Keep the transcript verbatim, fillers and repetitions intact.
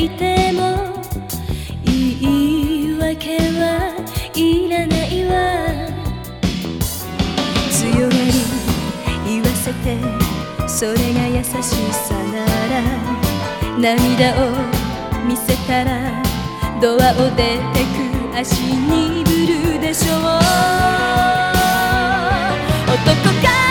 いても言い訳はいらないわ。強がり言わせてそれが優しさなら、涙を見せたらドアを出てく足にぶるでしょう。男か